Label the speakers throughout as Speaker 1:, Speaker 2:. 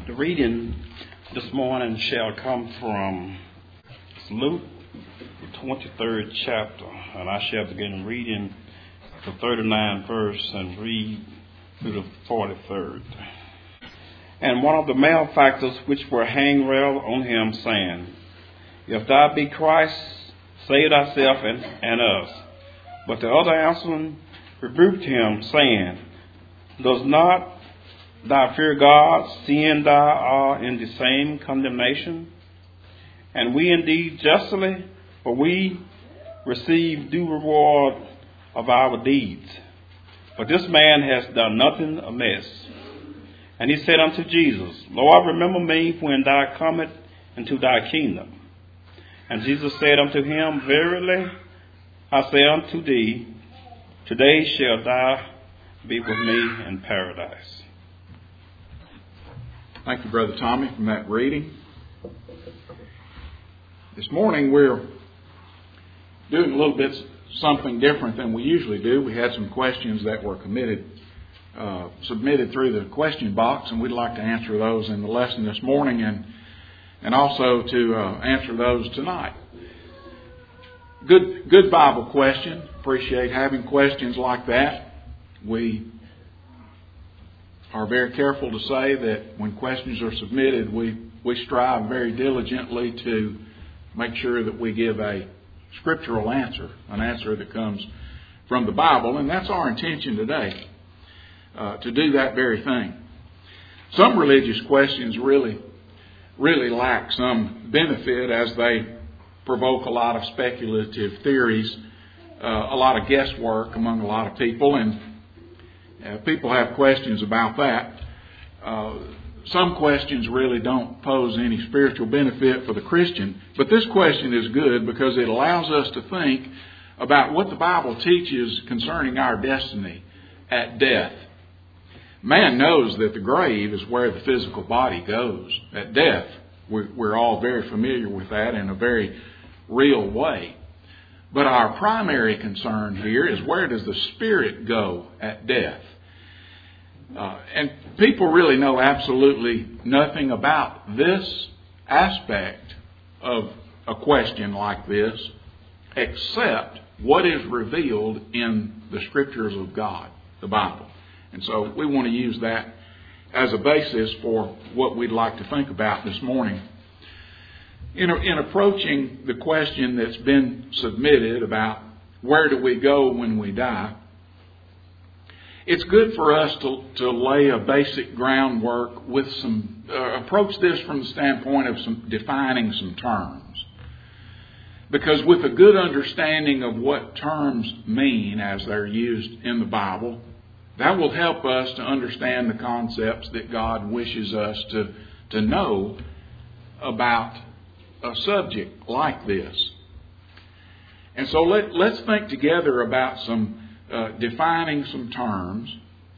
Speaker 1: The reading this morning shall come from Luke, the 23rd chapter, and I shall begin reading the 39th verse and read through the 43rd. And one of the malefactors which were hanged railed on him, saying, If thou be Christ, save thyself and us. But the other answering rebuked him, saying, Does not thou fear God, seeing thou art in the same condemnation? And we indeed justly, for we receive due reward of our deeds. But this man has done nothing amiss. And he said unto Jesus, Lord, remember me when thou comest into thy kingdom. And Jesus said unto him, Verily I say unto thee, today shalt thou be with me in paradise.
Speaker 2: Thank you, Brother Tommy, for that reading. This morning we're doing a little bit something different than we usually do. We had some questions that were submitted through the question box, and we'd like to answer those in the lesson this morning and also to answer those tonight. Good Bible question. Appreciate having questions like that. We are very careful to say that when questions are submitted, we strive very diligently to make sure that we give a scriptural answer, an answer that comes from the Bible, and that's our intention today, to do that very thing. Some religious questions really lack some benefit as they provoke a lot of speculative theories, a lot of guesswork among a lot of people, and people have questions about that. Some questions really don't pose any spiritual benefit for the Christian, but this question is good because it allows us to think about what the Bible teaches concerning our destiny at death. Man knows that the grave is where the physical body goes. At death, we're all very familiar with that in a very real way. But our primary concern here is, where does the spirit go at death? And people really know absolutely nothing about this aspect of a question like this, except what is revealed in the Scriptures of God, the Bible. And so we want to use that as a basis for what we'd like to think about this morning. In approaching the question that's been submitted about where do we go when we die, it's good for us to lay a basic groundwork with some, approach this from the standpoint of defining some terms. Because with a good understanding of what terms mean as they're used in the Bible, that will help us to understand the concepts that God wishes us to know about a subject like this. And so let's think together about some defining some terms,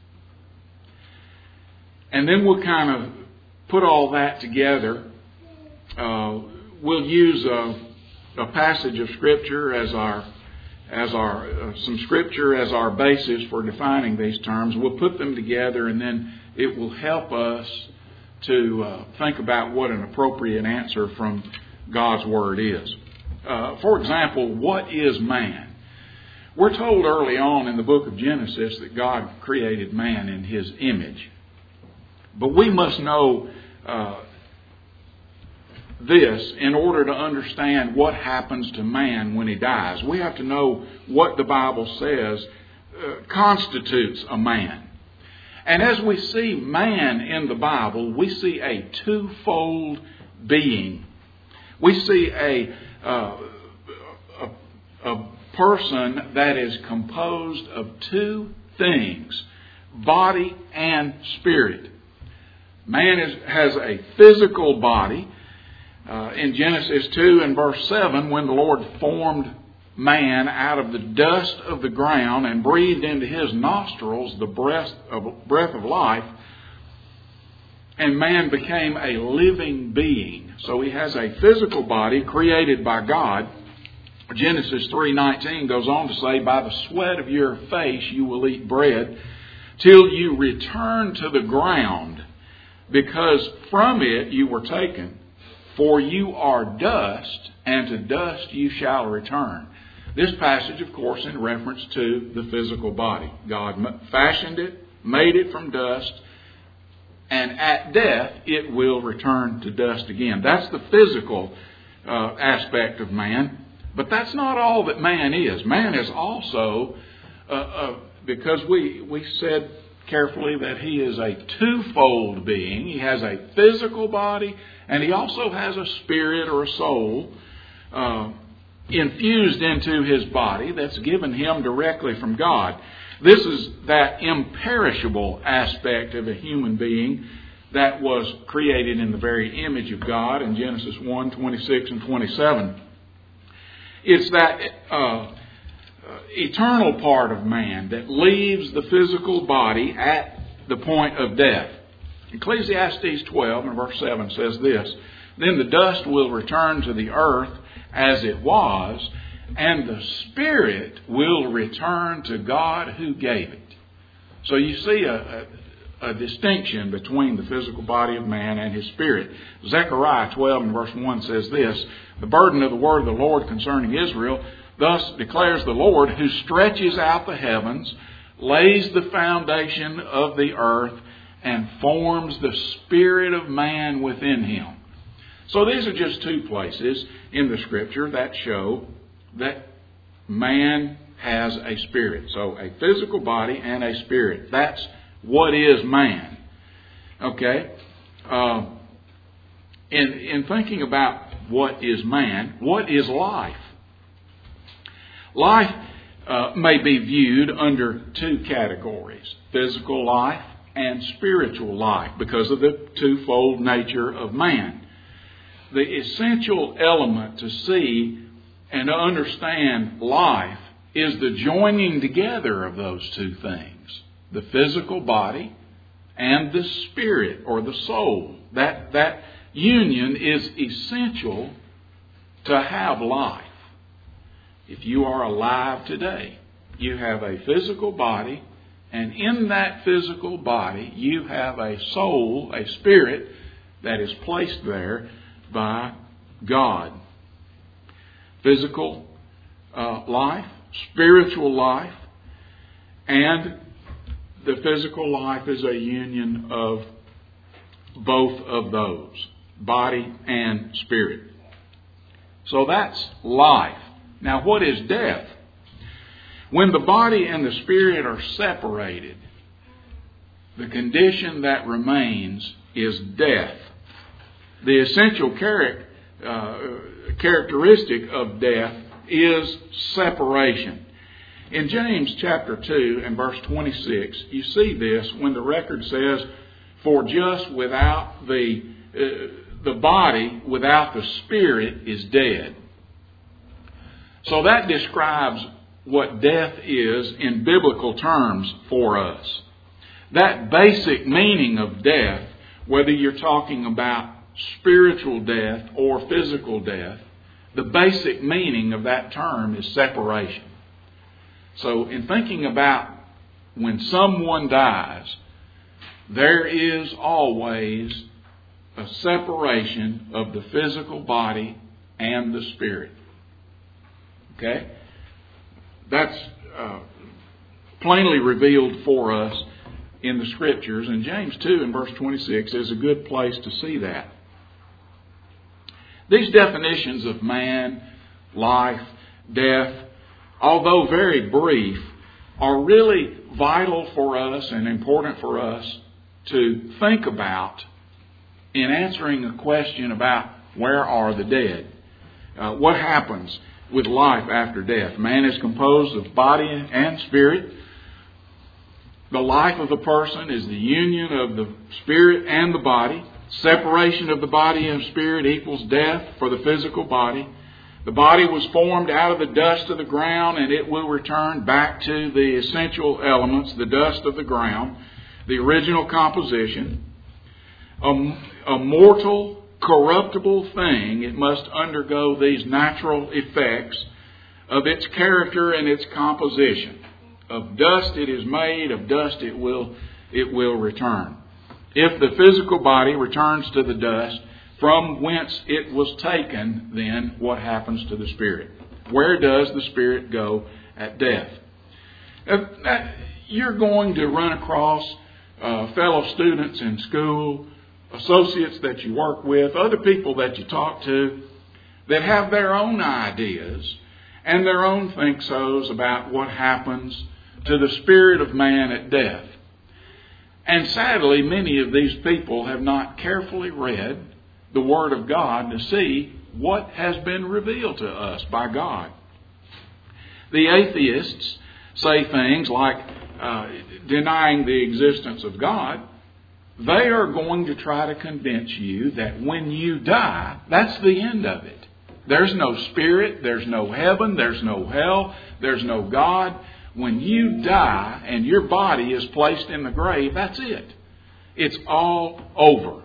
Speaker 2: and then we'll kind of put all that together. We'll use a passage of Scripture as some Scripture as our basis for defining these terms. We'll put them together, and then it will help us to think about what an appropriate answer from God's Word is. For example, what is man? We're told early on in the book of Genesis that God created man in His image. But we must know this in order to understand what happens to man when he dies. We have to know what the Bible says constitutes a man. And as we see man in the Bible, we see a twofold being. We see a person that is composed of two things, body and spirit. Man has a physical body. In Genesis 2 and verse 7, when the Lord formed man out of the dust of the ground and breathed into his nostrils the breath of life, and man became a living being. So he has a physical body created by God. Genesis 3:19 goes on to say, By the sweat of your face you will eat bread till you return to the ground, because from it you were taken. For you are dust, and to dust you shall return. This passage, of course, in reference to the physical body. God fashioned it, made it from dust, and at death it will return to dust again. That's the physical aspect of man. But that's not all that man is. Man is also, because we said carefully that he is a twofold being. He has a physical body, and he also has a spirit or a soul infused into his body that's given him directly from God. This is that imperishable aspect of a human being that was created in the very image of God in Genesis 1, 26 and 27. It's that eternal part of man that leaves the physical body at the point of death. Ecclesiastes 12 and verse 7 says this, Then the dust will return to the earth as it was, and the spirit will return to God who gave it. So you see a distinction between the physical body of man and his spirit. Zechariah 12 and verse 1 says this, The burden of the word of the Lord concerning Israel, thus declares the Lord, who stretches out the heavens, lays the foundation of the earth, and forms the spirit of man within him. So these are just two places in the Scripture that show that man has a spirit. So a physical body and a spirit. That's what is man. Okay? In thinking about what is man, what is life? Life may be viewed under two categories, physical life and spiritual life, because of the twofold nature of man. The essential element to see and to understand life is the joining together of those two things, the physical body and the spirit or the soul. That union is essential to have life. If you are alive today, you have a physical body, and in that physical body you have a soul, a spirit that is placed there by God. Physical life, spiritual life, and the physical life is a union of both of those, body and spirit. So that's life. Now, what is death? When the body and the spirit are separated, the condition that remains is death. The essential characteristic of death is separation. In James chapter 2 and verse 26, you see this when the record says, For just without the body, without the spirit, is dead. So that describes what death is in biblical terms for us. That basic meaning of death, whether you're talking about spiritual death or physical death, the basic meaning of that term is separation. So in thinking about when someone dies, there is always a separation of the physical body and the spirit. Okay? That's plainly revealed for us in the Scriptures, and James 2 and verse 26 is a good place to see that. These definitions of man, life, death, although very brief, are really vital for us and important for us to think about in answering a question about where are the dead. What happens with life after death? Man is composed of body and spirit. The life of a person is the union of the spirit and the body. Separation of the body and spirit equals death for the physical body. The body was formed out of the dust of the ground, and it will return back to the essential elements, the dust of the ground, the original composition. A mortal, corruptible thing, it must undergo these natural effects of its character and its composition. Of dust it is made, of dust it will return. If the physical body returns to the dust from whence it was taken, then what happens to the spirit? Where does the spirit go at death? You're going to run across fellow students in school, associates that you work with, other people that you talk to that have their own ideas and their own think-sos about what happens to the spirit of man at death. And sadly, many of these people have not carefully read the Word of God to see what has been revealed to us by God. The atheists say things like denying the existence of God. They are going to try to convince you that when you die, that's the end of it. There's no spirit, there's no heaven, there's no hell, there's no God. When you die and your body is placed in the grave, that's it. It's all over.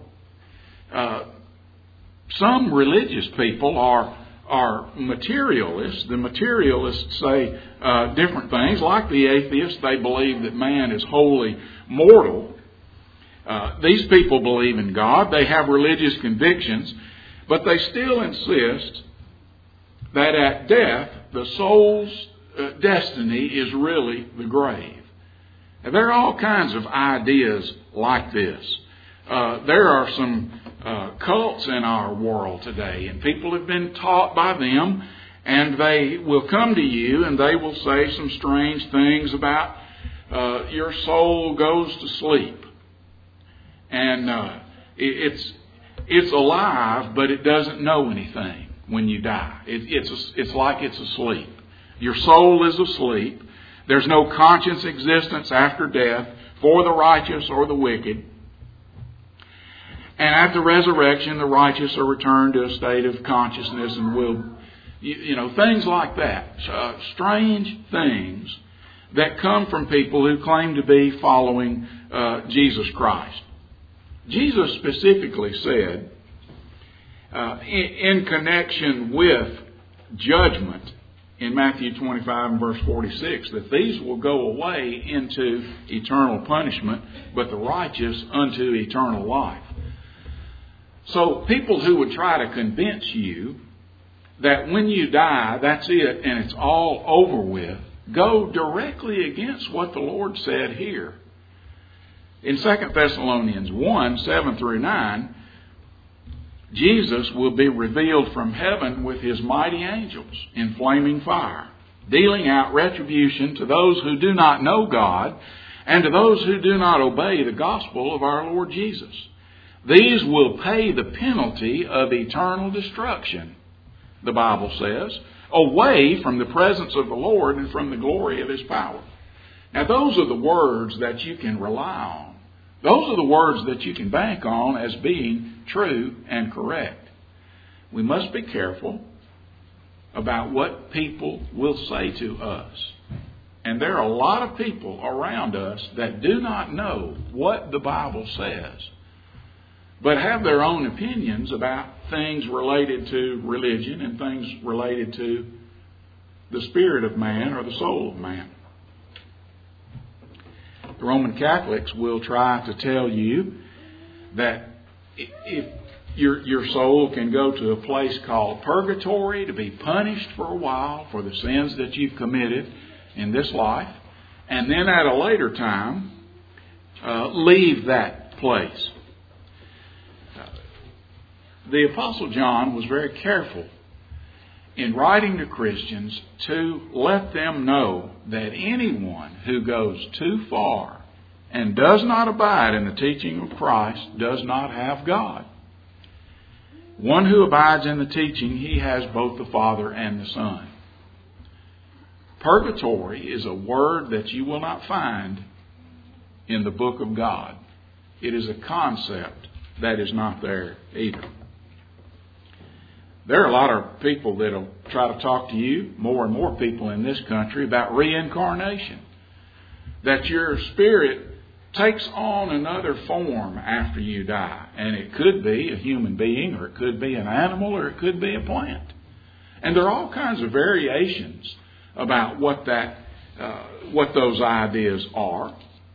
Speaker 2: Some religious people are materialists. The materialists say different things. Like the atheists, they believe that man is wholly mortal. These people believe in God. They have religious convictions. But they still insist that at death, the soul's destiny is really the grave. Now, there are all kinds of ideas like this. There are some cults in our world today, and people have been taught by them, and they will come to you and they will say some strange things about your soul goes to sleep. And it's alive, but it doesn't know anything when you die. It's like it's asleep. Your soul is asleep. There's no conscious existence after death for the righteous or the wicked. And at the resurrection, the righteous are returned to a state of consciousness and will, things like that. Strange things that come from people who claim to be following Jesus Christ. Jesus specifically said, in connection with judgment, in Matthew 25 and verse 46, that these will go away into eternal punishment, but the righteous unto eternal life. So people who would try to convince you that when you die, that's it and it's all over with, go directly against what the Lord said here. In 2 Thessalonians 1, 7 through 9, Jesus will be revealed from heaven with His mighty angels in flaming fire, dealing out retribution to those who do not know God and to those who do not obey the gospel of our Lord Jesus. These will pay the penalty of eternal destruction, the Bible says, away from the presence of the Lord and from the glory of His power. Now, those are the words that you can rely on. Those are the words that you can bank on as being true and correct. We must be careful about what people will say to us. And there are a lot of people around us that do not know what the Bible says, but have their own opinions about things related to religion and things related to the spirit of man or the soul of man. The Roman Catholics will try to tell you that if your soul can go to a place called purgatory to be punished for a while for the sins that you've committed in this life, and then at a later time leave that place. The Apostle John was very careful in writing to Christians to let them know that anyone who goes too far and does not abide in the teaching of Christ does not have God. One who abides in the teaching, he has both the Father and the Son. Purgatory is a word that you will not find in the book of God. It is a concept that is not there either. There are a lot of people that will try to talk to you, more and more people in this country, about reincarnation. That your spirit takes on another form after you die. And it could be a human being, or it could be an animal, or it could be a plant. And there are all kinds of variations about what those ideas are.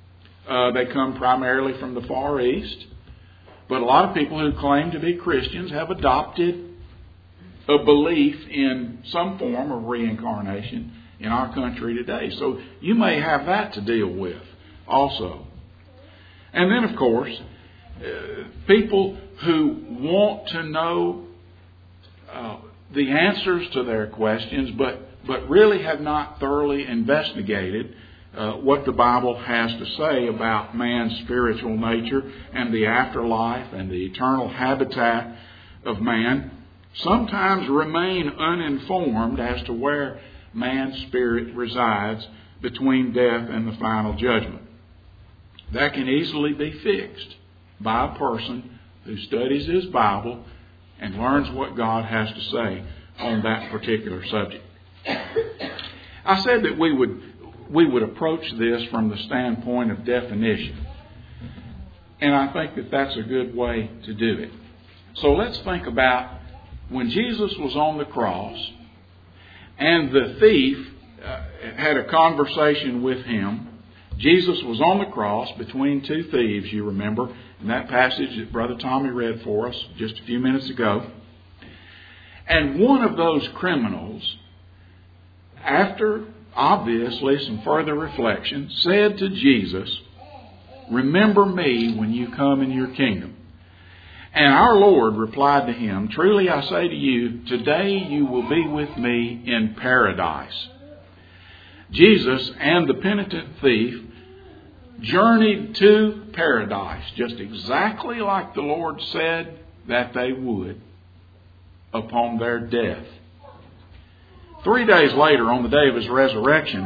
Speaker 2: They come primarily from the Far East. But a lot of people who claim to be Christians have adopted a belief in some form of reincarnation in our country today. So you may have that to deal with also. And then, of course, people who want to know the answers to their questions, but really have not thoroughly investigated what the Bible has to say about man's spiritual nature and the afterlife and the eternal habitat of man, sometimes remain uninformed as to where man's spirit resides between death and the final judgment. That can easily be fixed by a person who studies his Bible and learns what God has to say on that particular subject. I said that we would approach this from the standpoint of definition. And I think that that's a good way to do it. So let's think about when Jesus was on the cross and the thief had a conversation with him. Jesus was on the cross between two thieves, you remember, in that passage that Brother Tommy read for us just a few minutes ago. And one of those criminals, after obviously some further reflection, said to Jesus, "Remember me when you come in your kingdom." And our Lord replied to him, "Truly I say to you, today you will be with me in paradise." Jesus and the penitent thief journeyed to paradise, just exactly like the Lord said that they would upon their death. 3 days later, on the day of his resurrection,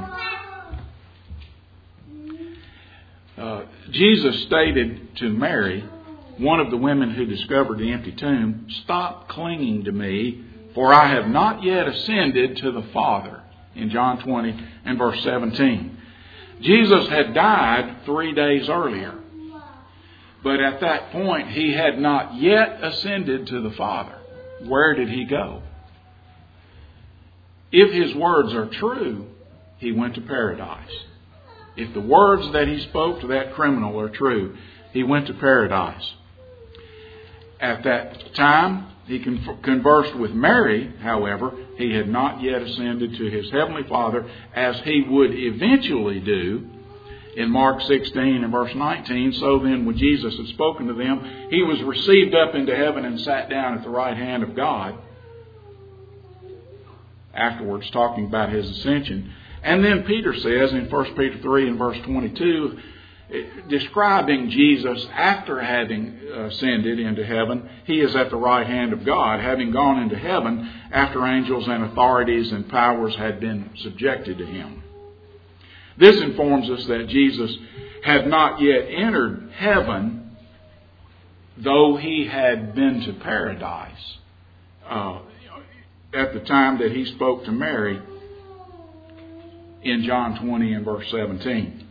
Speaker 2: Jesus stated to Mary, one of the women who discovered the empty tomb, "Stop clinging to me, for I have not yet ascended to the Father," in John 20 and verse 17. Jesus had died 3 days earlier, but at that point he had not yet ascended to the Father. Where did he go? If his words are true, he went to paradise. If the words that he spoke to that criminal are true, he went to paradise. At that time, he conversed with Mary, however, he had not yet ascended to his heavenly Father, as he would eventually do in Mark 16 and verse 19. So then, when Jesus had spoken to them, he was received up into heaven and sat down at the right hand of God. Afterwards, talking about his ascension. And then Peter says in 1 Peter 3 and verse 22, describing Jesus after having ascended into heaven, he is at the right hand of God, having gone into heaven after angels and authorities and powers had been subjected to him. This informs us that Jesus had not yet entered heaven, though he had been to paradise at the time that he spoke to Mary in John 20 and verse 17.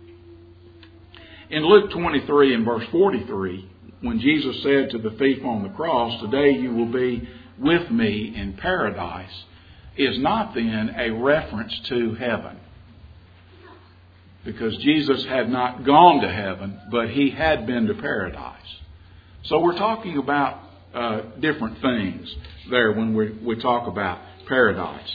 Speaker 2: In Luke 23 and verse 43, when Jesus said to the thief on the cross, "Today you will be with me in paradise," is not then a reference to heaven. Because Jesus had not gone to heaven, but he had been to paradise. So we're talking about different things there when we talk about paradise.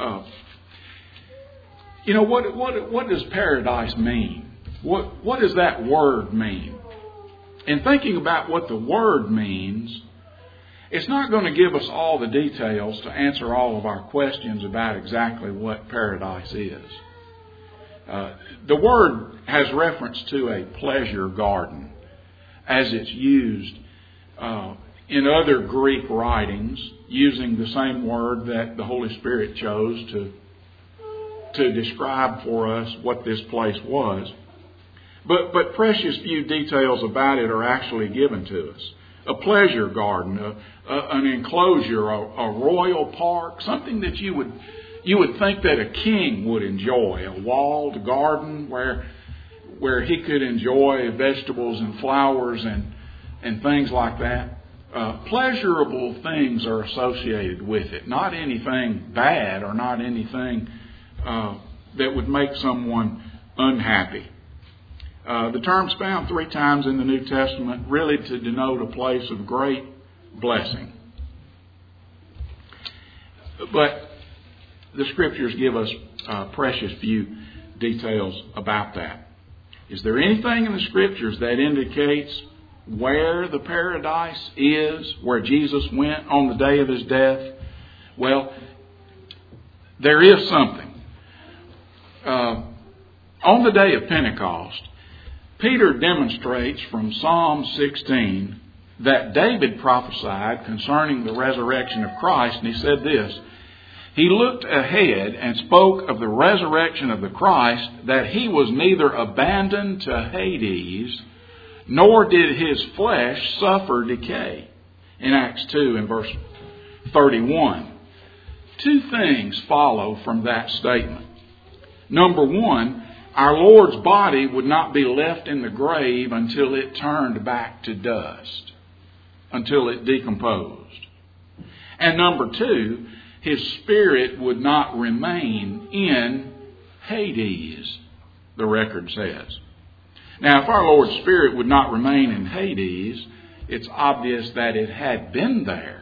Speaker 2: What does paradise mean? What does that word mean? In thinking about what the word means, it's not going to give us all the details to answer all of our questions about exactly what paradise is. The word has reference to a pleasure garden, as it's used in other Greek writings, using the same word that the Holy Spirit chose to describe for us what this place was. But precious few details about it are actually given to us. A pleasure garden, an enclosure, a royal park, something that you would think that a king would enjoy, a walled garden where he could enjoy vegetables and flowers and things like that. Pleasurable things are associated with it, not anything bad or not anything that would make someone unhappy. The term's found 3 times in the New Testament, really to denote a place of great blessing. But the Scriptures give us precious few details about that. Is there anything in the Scriptures that indicates where the paradise is, where Jesus went on the day of His death? Well, there is something. On the day of Pentecost, Peter demonstrates from Psalm 16 that David prophesied concerning the resurrection of Christ, and he said this: He looked ahead and spoke of the resurrection of the Christ, that He was neither abandoned to Hades, nor did His flesh suffer decay. In Acts 2 and verse 31. 2 things follow from that statement. Number 1, our Lord's body would not be left in the grave until it turned back to dust, until it decomposed. And number 2, His Spirit would not remain in Hades, the record says. Now, if our Lord's Spirit would not remain in Hades, it's obvious that it had been there.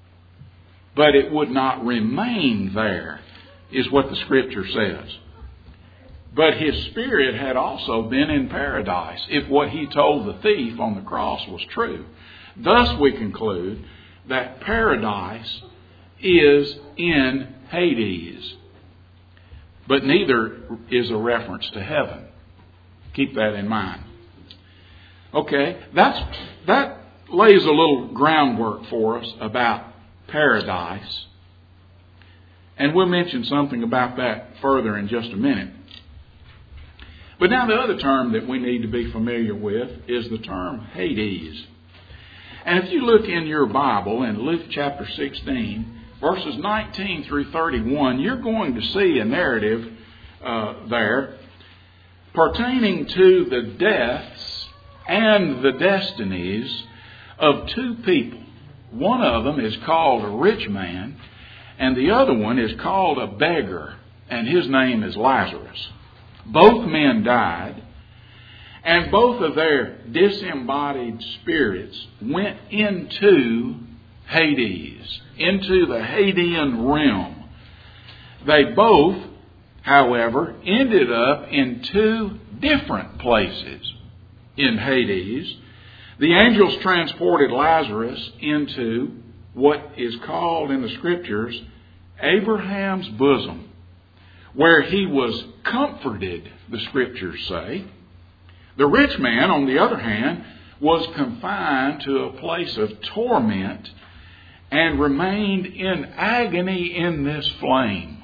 Speaker 2: But it would not remain there, is what the Scripture says. But His Spirit had also been in paradise, if what He told the thief on the cross was true. Thus we conclude that paradise is in Hades. But neither is a reference to heaven. Keep that in mind. Okay, that lays a little groundwork for us about paradise. And we'll mention something about that further in just a minute. But now the other term that we need to be familiar with is the term Hades. And if you look in your Bible in Luke chapter 16, verses 19 through 31, you're going to see a narrative there pertaining to the deaths and the destinies of 2 people. One of them is called a rich man, and the other one is called a beggar, and his name is Lazarus. Both men died, and both of their disembodied spirits went into Hades, into the Hadean realm. They both, however, ended up in 2 different places in Hades. The angels transported Lazarus into what is called in the Scriptures Abraham's bosom, where he was comforted, the Scriptures say. The rich man, on the other hand, was confined to a place of torment and remained in agony in this flame.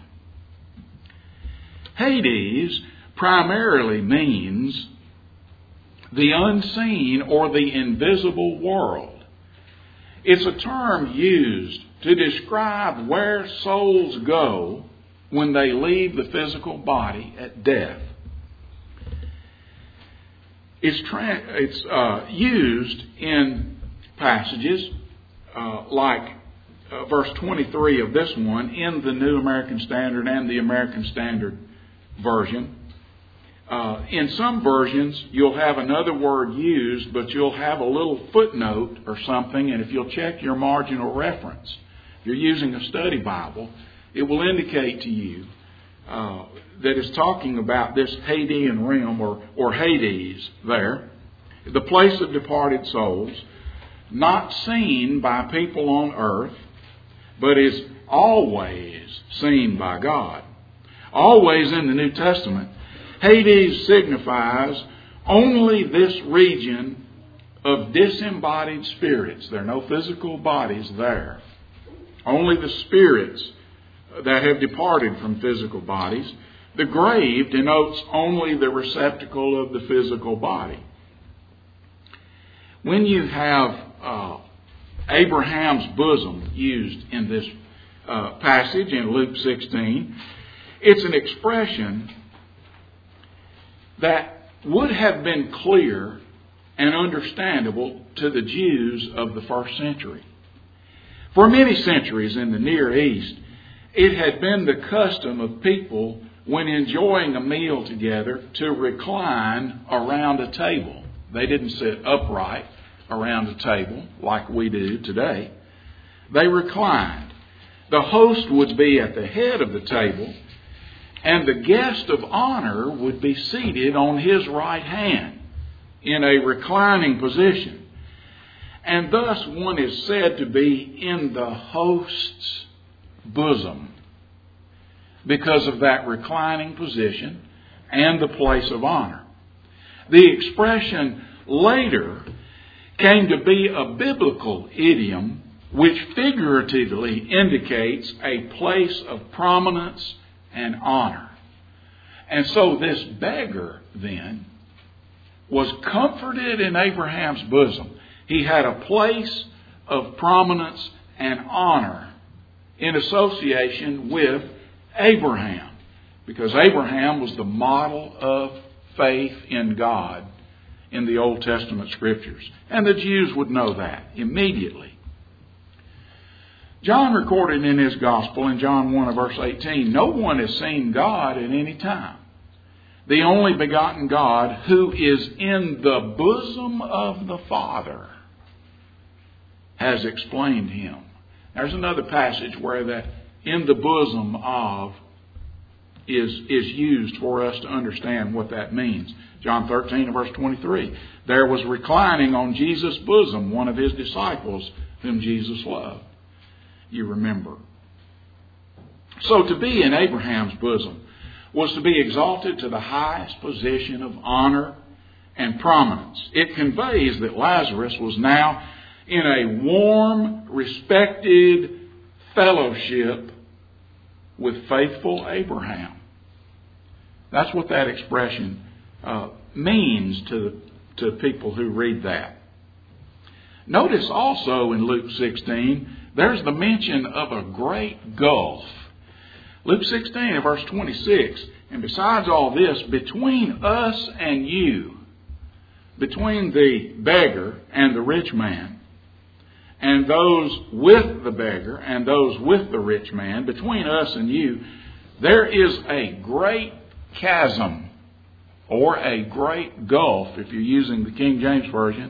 Speaker 2: Hades primarily means the unseen or the invisible world. It's a term used to describe where souls go when they leave the physical body at death. It's used in passages like verse 23 of this one in the New American Standard and the American Standard Version. In some versions, you'll have another word used, but you'll have a little footnote or something, and if you'll check your marginal reference, if you're using a study Bible, it will indicate to you that it's talking about this Hadean realm or Hades there, the place of departed souls, not seen by people on earth, but is always seen by God. Always in the New Testament, Hades signifies only this region of disembodied spirits. There are no physical bodies there. Only the spirits that have departed from physical bodies. The grave denotes only the receptacle of the physical body. When you have Abraham's bosom used in this passage in Luke 16, it's an expression that would have been clear and understandable to the Jews of the first century. For many centuries in the Near East, it had been the custom of people when enjoying a meal together, to recline around a table. They didn't sit upright around a table like we do today. They reclined. The host would be at the head of the table, and the guest of honor would be seated on his right hand in a reclining position. And thus one is said to be in the host's bosom because of that reclining position and the place of honor. The expression later came to be a biblical idiom which figuratively indicates a place of prominence and honor. And so this beggar then was comforted in Abraham's bosom. He had a place of prominence and honor in association with Abraham, because Abraham was the model of faith in God in the Old Testament Scriptures. And the Jews would know that immediately. John recorded in his Gospel in John 1 and verse 18, "No one has seen God at any time. The only begotten God who is in the bosom of the Father has explained him." There's another passage where that "in the bosom of" is used for us to understand what that means. John 13 and verse 23. "There was reclining on Jesus' bosom one of his disciples whom Jesus loved." You remember. So to be in Abraham's bosom was to be exalted to the highest position of honor and prominence. It conveys that Lazarus was now in a warm, respected fellowship with faithful Abraham. That's what that expression means to people who read that. Notice also in Luke 16, there's the mention of a great gulf. Luke 16 verse 26, "And besides all this, between us and you," between the beggar and the rich man, and those with the beggar and those with the rich man, between us and you, there is a great chasm, or a great gulf, if you're using the King James Version,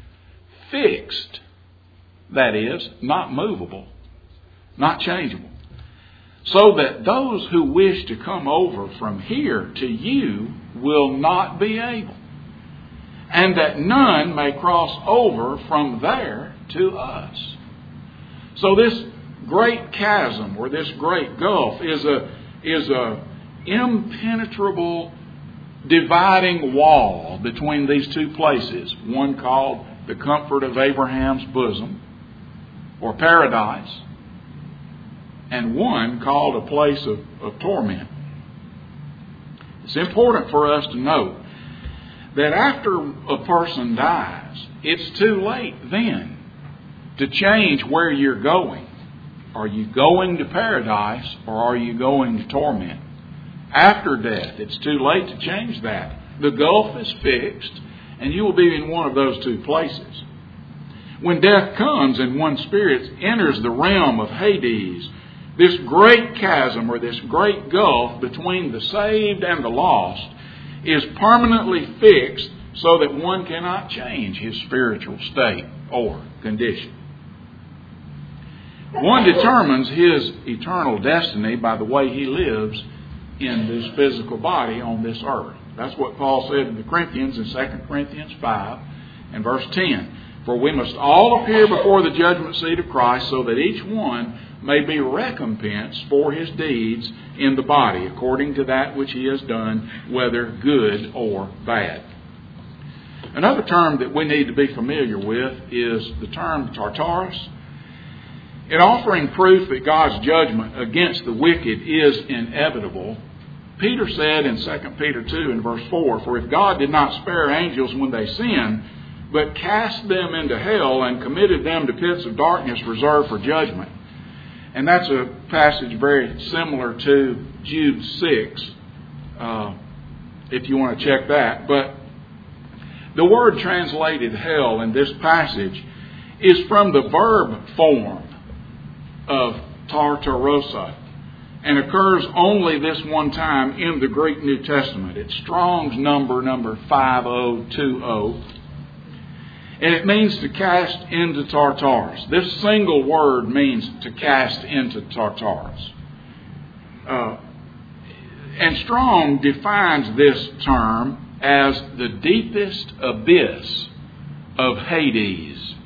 Speaker 2: fixed. That is, not movable, not changeable. So that those who wish to come over from here to you will not be able. And that none may cross over from there to us. So this great chasm, or this great gulf, is a impenetrable dividing wall between these two places. One called the comfort of Abraham's bosom, or paradise, and one called a place of torment. It's important for us to note that after a person dies, it's too late then to change where you're going. Are you going to paradise, or are you going to torment? After death, it's too late to change that. The gulf is fixed, and you will be in one of those two places. When death comes and one's spirit enters the realm of Hades, this great chasm, or this great gulf between the saved and the lost, is permanently fixed so that one cannot change his spiritual state or condition. One determines his eternal destiny by the way he lives in this physical body on this earth. That's what Paul said in the Corinthians in 2 Corinthians 5 and verse 10. "For we must all appear before the judgment seat of Christ, so that each one may be recompensed for his deeds in the body, according to that which he has done, whether good or bad." Another term that we need to be familiar with is the term Tartarus. In offering proof that God's judgment against the wicked is inevitable, Peter said in 2 Peter 2 and verse 4, "For if God did not spare angels when they sinned, but cast them into hell and committed them to pits of darkness reserved for judgment." And that's a passage very similar to Jude 6, if you want to check that. But the word translated hell in this passage is from the verb form of tartarosa. and occurs only this one time in the Greek New Testament. It's Strong's number 5020. And it means to cast into Tartarus. This single word means to cast into Tartarus. And Strong defines this term as the deepest abyss of Hades.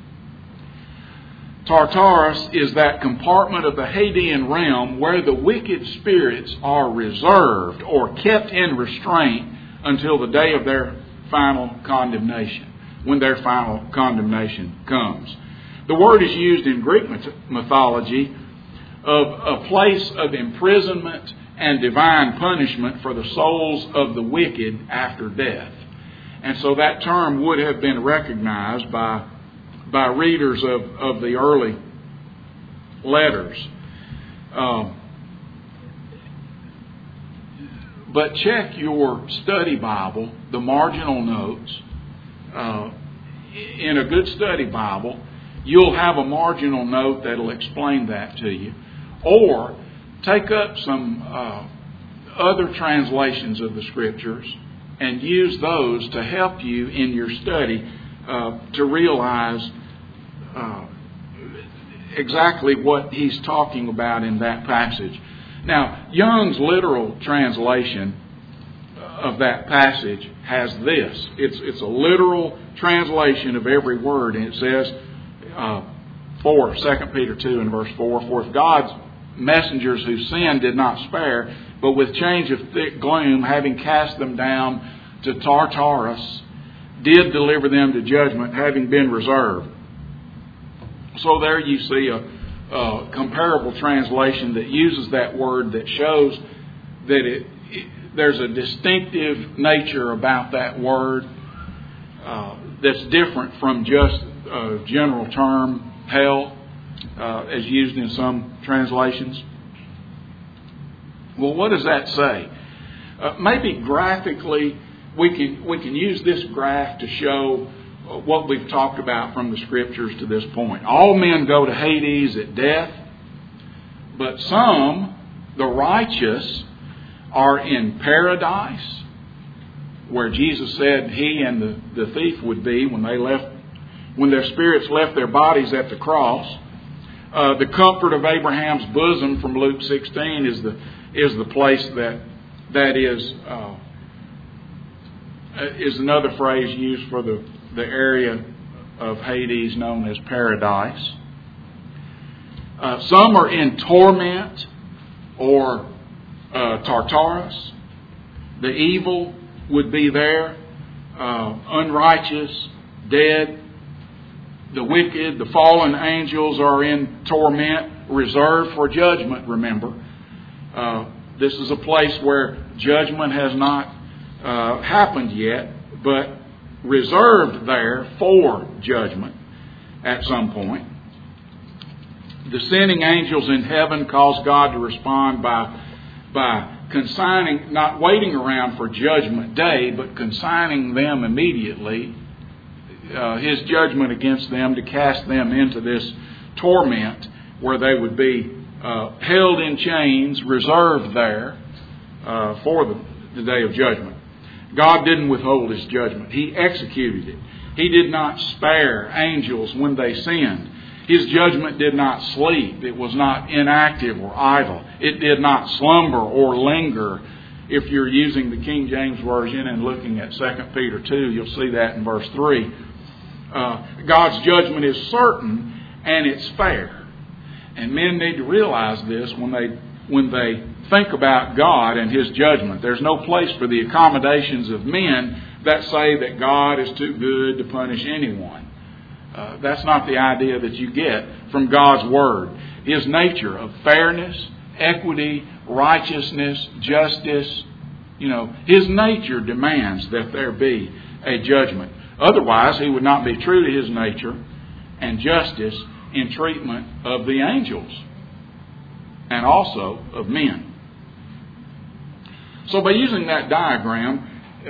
Speaker 2: Tartarus is that compartment of the Hadean realm where the wicked spirits are reserved or kept in restraint until the day of their final condemnation, when their final condemnation comes. The word is used in Greek mythology of a place of imprisonment and divine punishment for the souls of the wicked after death. And so that term would have been recognized by readers of the early letters. But check your study Bible, the marginal notes. In a good study Bible, you'll have a marginal note that'll explain that to you. Or take up some other translations of the Scriptures and use those to help you in your study to realize exactly what he's talking about in that passage. Now, Young's literal translation of that passage has this. It's a literal translation of every word, and it says, 2 Peter 2 and verse 4, "For if God's messengers who sinned did not spare, but with change of thick gloom, having cast them down to Tartarus, did deliver them to judgment, having been reserved." So there you see a comparable translation that uses that word, that shows that there's a distinctive nature about that word that's different from just a general term, hell, as used in some translations. Well, what does that say? Maybe graphically, we can use this graph to show what we've talked about from the Scriptures to this point. All men go to Hades at death, but some, the righteous, are in paradise, where Jesus said he and the thief would be when their spirits left their bodies at the cross. The comfort of Abraham's bosom from Luke 16 is the place that is another phrase used for the area of Hades known as paradise. Some are in torment or Tartarus. The evil would be there, unrighteous, dead. The wicked, the fallen angels are in torment, reserved for judgment, remember. This is a place where judgment has not happened yet, but reserved there for judgment at some point. The sinning angels in heaven cause God to respond by consigning, not waiting around for judgment day, but consigning them immediately, His judgment against them, to cast them into this torment where they would be held in chains, reserved there for the day of judgment. God didn't withhold His judgment. He executed it. He did not spare angels when they sinned. His judgment did not sleep. It was not inactive or idle. It did not slumber or linger. If you're using the King James Version and looking at 2 Peter 2, you'll see that in verse 3. God's judgment is certain and it's fair. And men need to realize this when they think about God and His judgment. There's no place for the accommodations of men that say that God is too good to punish anyone. That's not the idea that you get from God's Word. His nature of fairness, equity, righteousness, justice, His nature demands that there be a judgment. Otherwise, He would not be true to His nature and justice in treatment of the angels and also of men. So by using that diagram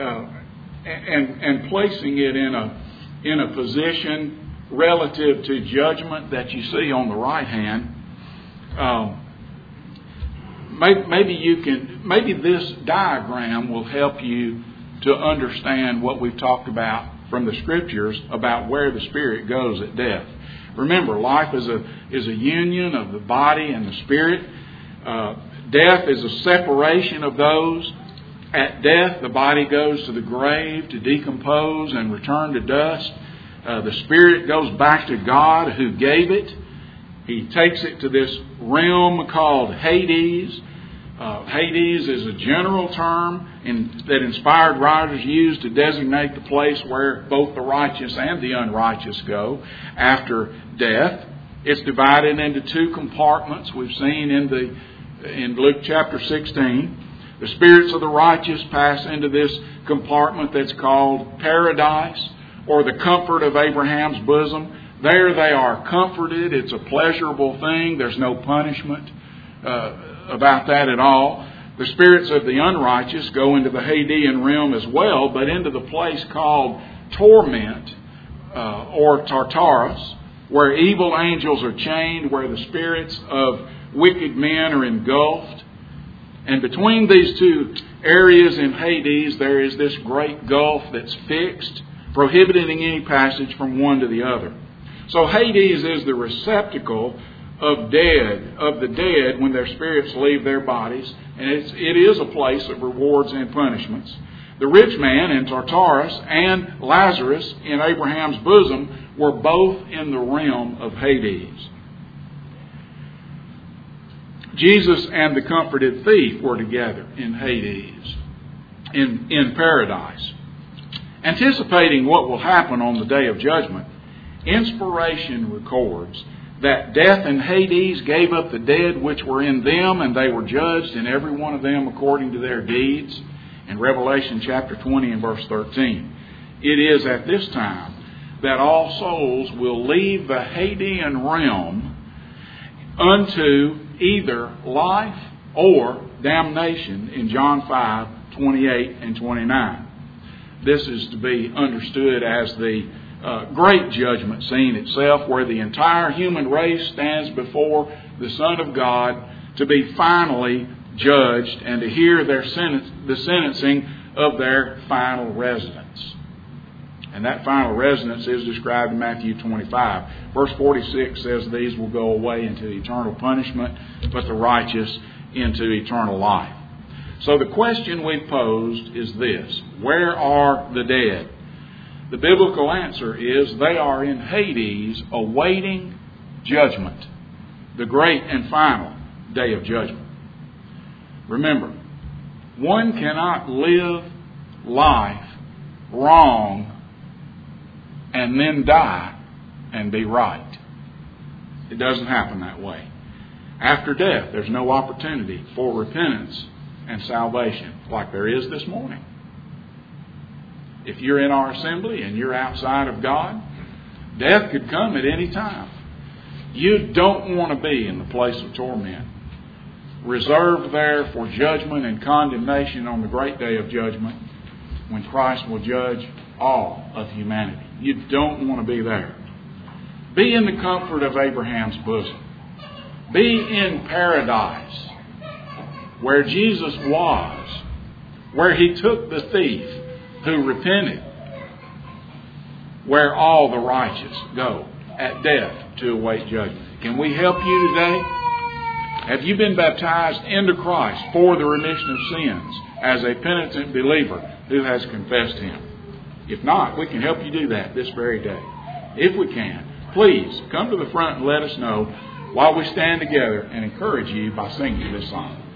Speaker 2: and placing it in a position relative to judgment that you see on the right hand, maybe this diagram will help you to understand what we've talked about from the Scriptures about where the Spirit goes at death. Remember, life is a union of the body and the Spirit. Death is a separation of those. At death, the body goes to the grave to decompose and return to dust. The Spirit goes back to God who gave it. He takes it to this realm called Hades. Hades is a general term that inspired writers use to designate the place where both the righteous and the unrighteous go after death. It's divided into two compartments. We've seen in Luke chapter 16. The spirits of the righteous pass into this compartment that's called paradise, or the comfort of Abraham's bosom. There they are comforted. It's a pleasurable thing. There's no punishment about that at all. The spirits of the unrighteous go into the Hadean realm as well, but into the place called torment, or Tartarus, where evil angels are chained, where the spirits of wicked men are engulfed. And between these two areas in Hades, there is this great gulf that's fixed, prohibiting any passage from one to the other. So Hades is the receptacle of the dead when their spirits leave their bodies, and it is a place of rewards and punishments. The rich man in Tartarus and Lazarus in Abraham's bosom were both in the realm of Hades. Jesus and the comforted thief were together in Hades, in paradise. Anticipating what will happen on the day of judgment, inspiration records that death and Hades gave up the dead which were in them, and they were judged in every one of them according to their deeds. In Revelation chapter 20 and verse 13. It is at this time that all souls will leave the Hadean realm unto either life or damnation in John 5:28 and 29. This is to be understood as the great judgment scene itself, where the entire human race stands before the Son of God to be finally judged and to hear the sentencing of their final residence. And that final residence is described in Matthew 25. Verse 46 says these will go away into eternal punishment, but the righteous into eternal life. So the question we posed is this: where are the dead? The biblical answer is they are in Hades awaiting judgment, the great and final day of judgment. Remember, one cannot live life wrong and then die and be right. It doesn't happen that way. After death, there's no opportunity for repentance and salvation like there is this morning. If you're in our assembly and you're outside of God, death could come at any time. You don't want to be in the place of torment, reserved there for judgment and condemnation on the great day of judgment when Christ will judge all of humanity. You don't want to be there. Be in the comfort of Abraham's bosom. Be in paradise where Jesus was, where He took the thief who repented, where all the righteous go at death to await judgment. Can we help you today? Have you been baptized into Christ for the remission of sins as a penitent believer who has confessed Him? If not, we can help you do that this very day. If we can, please come to the front and let us know while we stand together and encourage you by singing this song.